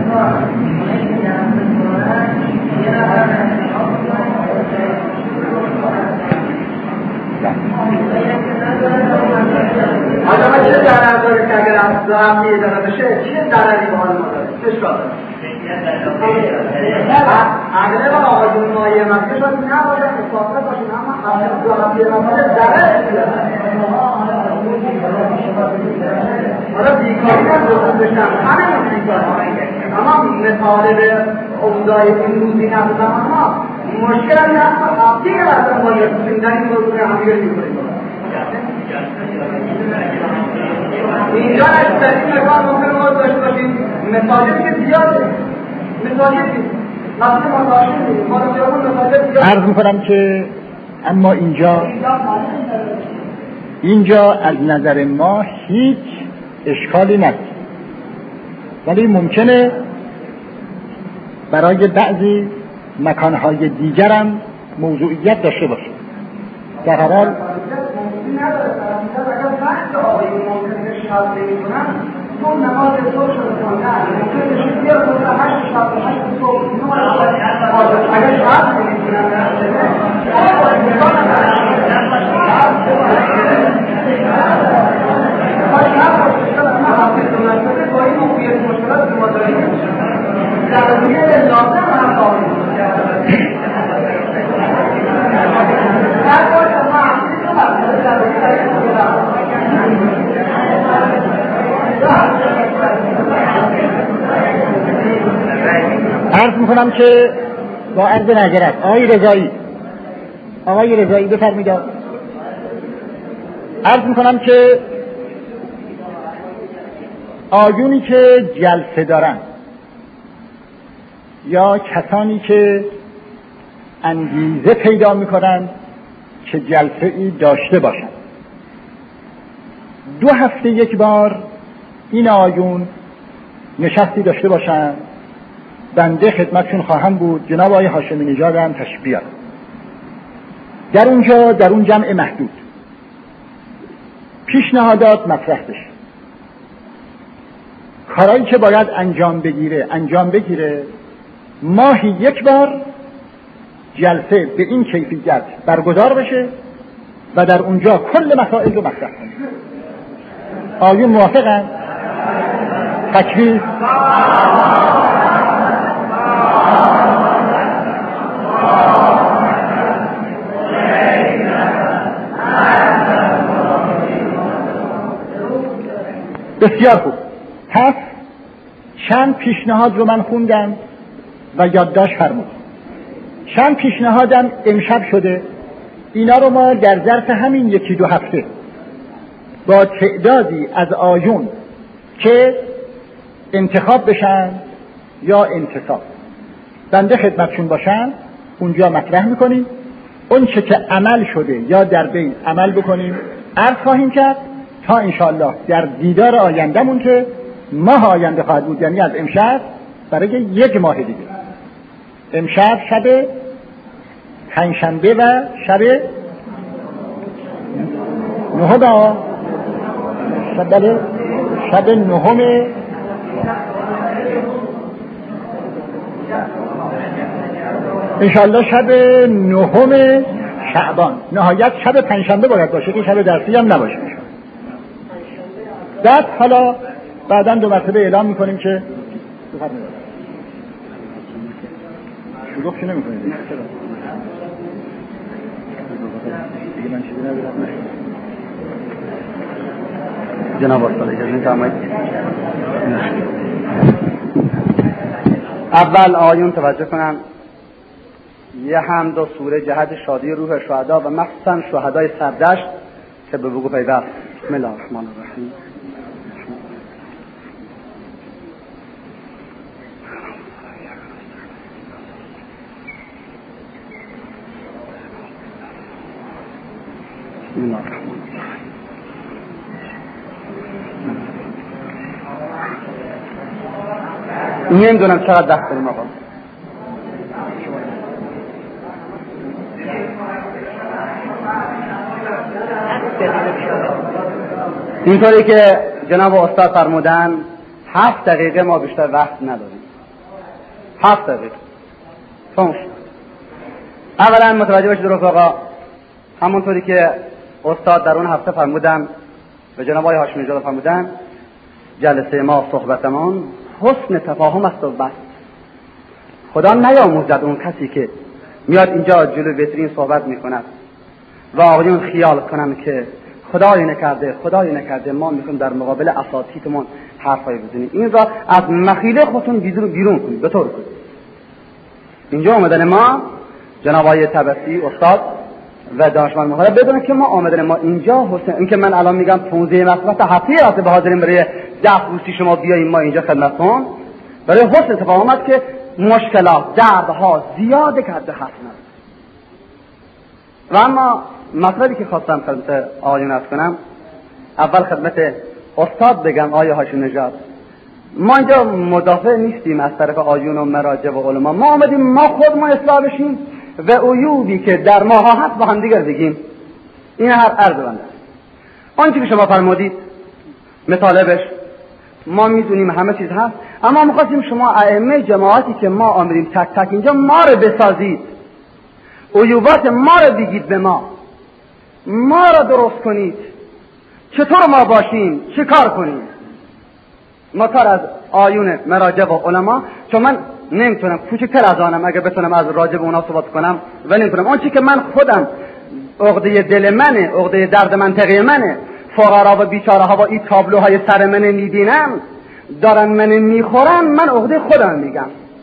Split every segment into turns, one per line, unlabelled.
حالا من چه ضرر داره که اگر از دو هفته اداره بشه چه ضرری به حال ما داره؟ چه اشکال داره؟ اغلب آقایون مایه مکه شاید نباشن مسافر باشن اما دو هفته اداره ضرر حالا بیکاری هم درست بشن همه بیکاری اما مطالب اوضاع این روزی نبودن اما مشکل هست آبتی که اصلا ما یه در این موضوع همه رو میکنیم اینجا اشتری مکان ممکن ما داشته باشیم مطالب که زیاده مطالب مثلا مطالب
عرض میکنم که اما اینجا از نظر ما هیچ اشکالی نیست، ولی ممکنه برای بعضی مکانهای دیگر هم موضوعیت داشته باشه. در هر حال
چون نماز صبح شده خوندن ممکنه شد بیار کنه 8 شب 8 صبح اگر شب نمی‌کنن
عرض میکنم که با عرض نظرت آقای رضایی بفرمایید. عرض میکنم که آیونی که جلسه دارن یا کسانی که انگیزه پیدا میکنن که جلسه ای داشته باشن 2 هفته یک بار این آیون نشستی داشته باشن، بنده خدمتشون خواهم بود. جناب آقای هاشمی نژاد هم تشریف بیارن در اون جمع محدود پیشنهادات مطرح بشه، کارهایی که باید انجام بگیره. ماهی یک بار جلسه به این کیفیت برگزار بشه و در اونجا کل مسائل رو مطرح کنه. آیون موافقن؟ تکبیر. بسیار خوب. پس چند پیشنهاد رو من خوندم و یادداشت فرمودم. چند پیشنهادم امشب شده. اینا رو ما در ظرف همین 1-2 هفته با تعدادی از آیون که انتخاب بشن یا انتصاب بنده خدمتشون باشن اونجا مطرح میکنیم. اون چه که عمل شده یا در بین عمل بکنیم عرض خواهیم کرد تا انشاءالله در دیدار آیندهمون که ماه آینده خواهد بود، یعنی از امشب برای 1 ماه دیگه. امشب شب پنجشنبه و شب نهم انشاءالله شب 9 شعبان. نهایت شب پنجشنبه باید باشه که شب درسی هم نباشه. بعد حالا بعداً 2 مرتبه اعلام میکنیم که شروع که نمیکنید دیگه من چیزی ندارم.
جناب استاد اجازه فرمایید. اول آیون توجه کنم. یه حمد و سوره جهت شادی روح شهدا و مخصوصا شهدای سردشت که به وقوع پیوست. بسم الله الرحمن الرحیم. بسم الله الرحمن الرحیم. نمیدونم چقدر وقت داریم آقا. اینطوری که جناب استاد فرمودن 7 دقیقه ما بیشتر وقت نداریم. 7 دقیقه تموم شد. اولا متوجه باشید رفقا، همونطوری که استاد در اون هفته فرمودن به جناب آقای هاشمی نژاد فرمودن، جلسه ما صحبتمان حسن تفاهم است و بس. خدا نیاموزد اون کسی که میاد اینجا جلو بهترین صحبت میکند و آقایون خیال کنن که خدای نکرده ما میخوایم در مقابل اساتیدمون حرفای بزنیم. این را از مخیله خودتون بیرون کنید، به طور کنید. اینجا آمدن ما جناب آقای طبسی استاد و دانشمند محترم بدونن که ما آمدن ما اینجا حسن، این که من الان میگم 15 مسئله هفته راسته به حاضرین برای 10 روزی شما بیاییم ما اینجا خدمتتون، برای حسن تفاهم است که مشکلات دردها زیاده کرده هست. و اما مطلبی که خواستم خدمت آقایون عرض کنم، اول خدمت استاد بگم آقای هاشمی نژاد، ما اینجا مدافع نیستیم از طرف آقایون و مراجع و علما. ما آمدیم ما خود ما اصلاح بشیم و عیوبی که در ما هست با هم دیگر بگیم. این هر عرض بنده. آنچه که شما فرمودید مطالبش ما میدونیم همه چیز هست، اما می‌خواستیم شما ائمه جماعتی که ما آمدیم تک تک اینجا ما رو بسازید، عیوبات ما رو بگید به ما رو درست کنید، چطور ما باشیم، چه کار کنیم. ما کار از آیون مراجع و علما، چون من نمیتونم کوچکتر از آنم اگه بتونم از راجع به اونا صحبت کنم و نمیتونم. آنچه که من خودم عقده دل منه، عقده درد منطقه منه، فقرا و بیچاره ها با این تابلوهای سر من میبینم دارن من میخورن، من عقده خودم میگم.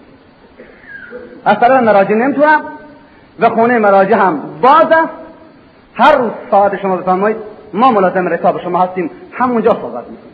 از طرف مراجع نمیتونم و خونه مراجع هم باز است. هر روز ساعت شما بفرمایید ما ملازم رکاب شما هستیم، همونجا صحبت میکنیم.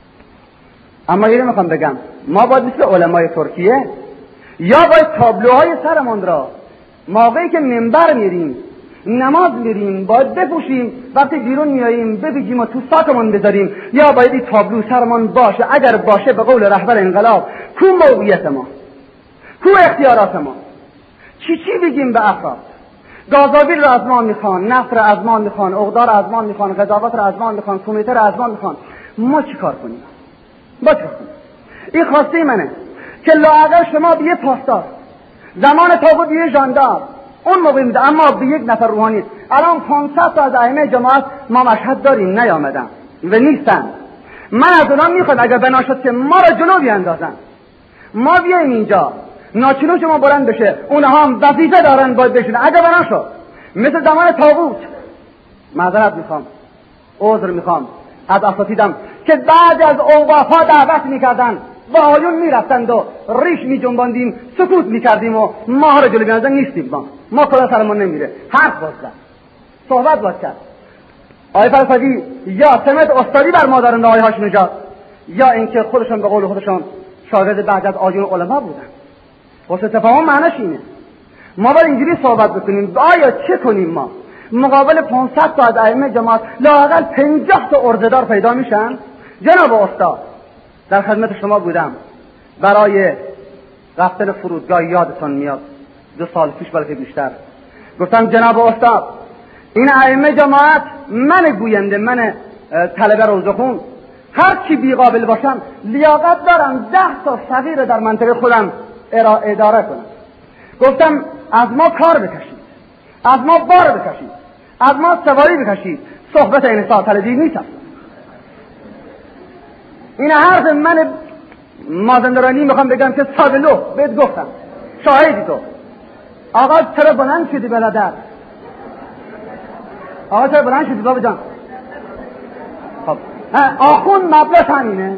اما یه میخوام بگم ما باید مثل علمای ترکیه یا باید تابلوهای سرمان را موقعی که منبر میریم نماز میریم باید بپوشیم، وقتی بیرون میاییم ببیجیم و تو ساکمون بذاریم، یا باید این تابلو سرمان باشه. اگر باشه به قول رهبر انقلاب کو موقعیت ما، کو اختیارات ما، چی بگیم به افراد؟ گازاویل را از ما میخوان، نفت را از ما میخوان، اقدار را از ما میخوان، قضاوت را از ما میخوان، کمیته را از ما میخوان. ما چی کار کنیم؟ این خواسته منه که لااقل شما به یه پاسدار زمان تابوت به یه ژاندار اون موقع میده، اما به یک نفر روحانی. الان 500 تا از ائمه جماعت ما مشهد داریم نیامدن و نیستن. من از اونا میخواد اگر بنا شد که ما را جلو بیاندازن، ما بیاییم اینجا ناچلو شما بلند بشه، اونها هم وظیفه دارن باید بشونن. اگر بنا شد مثل زمان تابوت، معذرت میخوام، عذر میخوام از اساتیدم که بعد از اوقافا دعوت میکردن و آیون میرفتند و ریش میجنباندیم، سکوت میکردیم و ما را جلو بیاندازن نیستیم. ما کلا سرمون نمیره، حرف باز کرد، صحبت باز کرد. آقای فرسوی یا سمت استادی بر ما دارند آقای هاشمی نژاد، یا اینکه خودشون به قول خودشون شاگرد بعد از آیون علما بودن. واسه تفاهم معنیش اینه ما باید اینجوری صحبت بکنیم. آیا چه کنیم؟ ما مقابل 500 تا از ائمه جماعت لااقل 50 تا عرضه‌دار پیدا میشن. جناب استاد در خدمت شما بودم برای رفتن فرودگاه، یادتون میاد 2 سال پیش بلکه بیشتر، گفتم جناب استاد این ائمه جماعت من گوینده، من طلبه روزخون، هر چی بیقابل باشم لیاقت دارم 10 تا صغیر در منطقه خودم اداره کنم. گفتم از ما کار بکشید، از ما بار بکشید، از ما سواری بکشید. صحبت انسان طلبی نیست. این حرف من مازندرانی میخوام بگم که سادلو بهت گفتم، شاهدی تو. آقا چرا بلند شدی بلادر؟ آقا چرا بلند شدی بابا جان؟ خب آخون مبلغ همینه.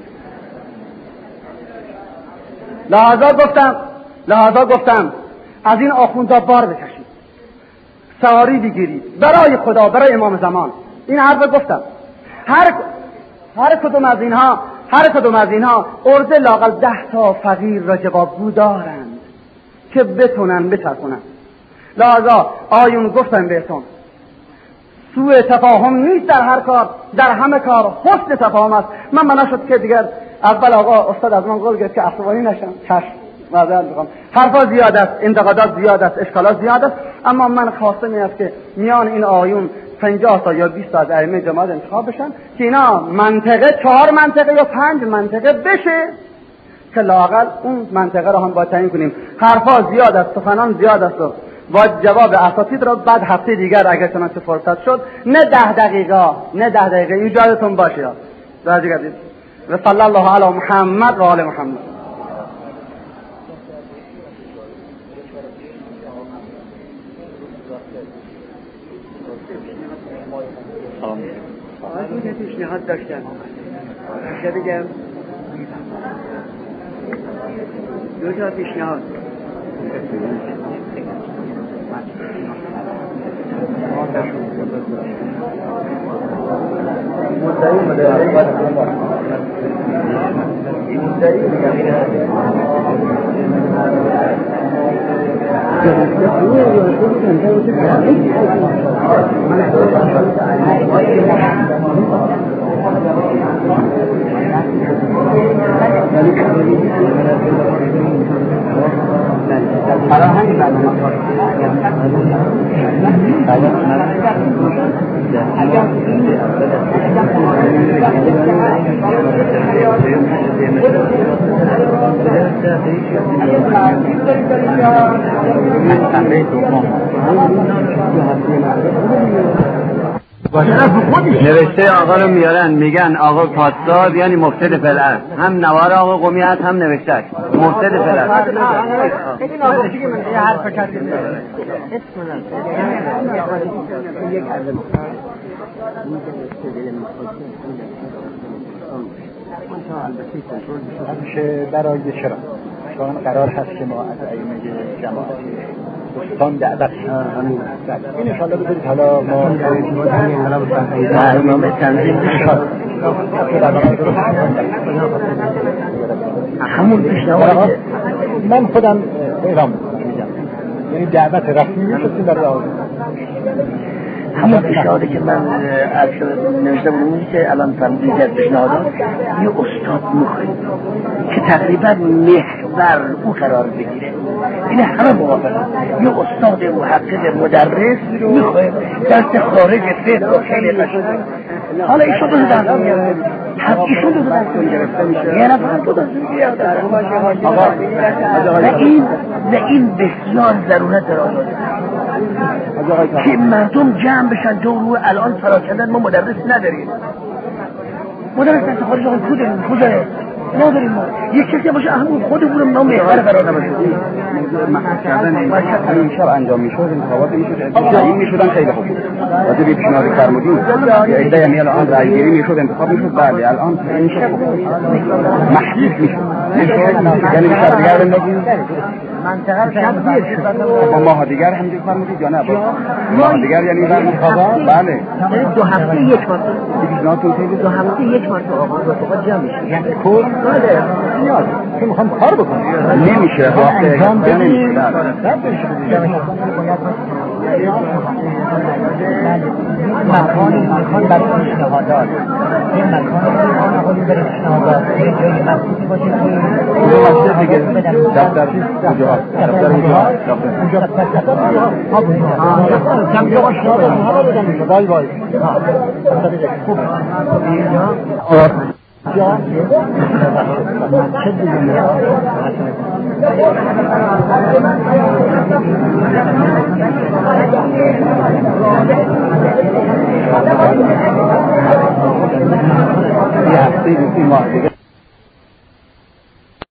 لحظا گفتم از این آخوندا بار بکشید، سواری بگیرید برای خدا، برای امام زمان. این حرف گفتم. هر کدوم از اینها عرضه لااقل 10 تا فقیر را جوابگو دارند که بتونن بچرخونن. لحظا آیون گفتم بهتون سوء تفاهم نیست در هر کار، در همه کار حسن تفاهم است. من بنا شد که دیگر اول آقا استاد از من قول گرفت که عصبانی نشم. چشم، معذرت میخوام، حرفا زیاد است، انتقادات زیاد است، اشکالات زیاد است، اما من خواستم این است که میان این آیون 50 تا یا 20 تا از ائمه جماعت انتخاب بشن که اینا منطقه 4 منطقه یا 5 منطقه بشه که لااقل اون منطقه را هم باید تعیین کنیم. حرفا زیاد است، سخنان زیاد است و باید جواب اساتید را بعد هفته دیگر اگر چنانچه فرصت شد، نه 10 دقیقه این جایتون باشه. و صلی الله علی محمد و آل محمد. پیشنهاد داشتن بگم 2 تا پیشنهاد
نوشته آقا رو میارن میگن آقا پادشاه یعنی مفسد فی الارض، هم نوار آقا قمی هست هم نوشتهش مفسد فی الارض.
این آقا دیگه من یه حرف کردم
همیشه برای چرا چون قرار هست که ما از ائمه جماعت استان دعوت این انشاءالله بذارید حالا ما
امام تنظیم همون پیشنهاد
من خودم اعلام میگم، یعنی دعوت رسمی میشد برای
همون پیشنهادی که من نوشته بودم که الان فرمودید از پیشنهادات یه استاد میخوایم که تقریبا محور او قرار بگیره. این همه موافقه. یه استاد محقق مدرس میخوایم دست خارج فقه و خیلی قشنگ. حالا ایشون دو دست میاد، ایشون دو دست گرفته میشه، یه نفر دو دست میاد. و این بسیار ضرورت داره که مردم جمع بشن دور. الان فراکندن ما مدرس نداریم، مدرس دست خارج آقای خوده نداریم. ما یک کسی باشه همون خودمون نام محور قرار نباشه.
محقق کردن این شب انجام میشد، انتخابات میشد، این میشدن خیلی خوب. وقتی به پیشنهاد فرمودیم یا ایده یعنی الان رایگیری میشد، انتخاب میشد، بله الان این شب محدود میشد. یعنی شب دیگر بندازیم
منطقه شب دیر
با ماه دیگر هم دیگه فرمودید یا نه؟ ماه دیگر یعنی در انتخابات بله
2 هفته یک بار
پیشنهادتون خیلی
2 هفته یک بار آقا رفقا جمع میشه.
یعنی کل
بله
نیاز که میخوام کار بکنم
نمیشه
انجام بدیم.
مکانی میخوان برای پیشنهادات، این مکانی میخوان برای پیشنهادات، یه جایی مخصوصی باشه که
دیگه دفتر کجا هست؟ دفتر
اونجا وای وای خوب
یه هفته 2 ماه دیگه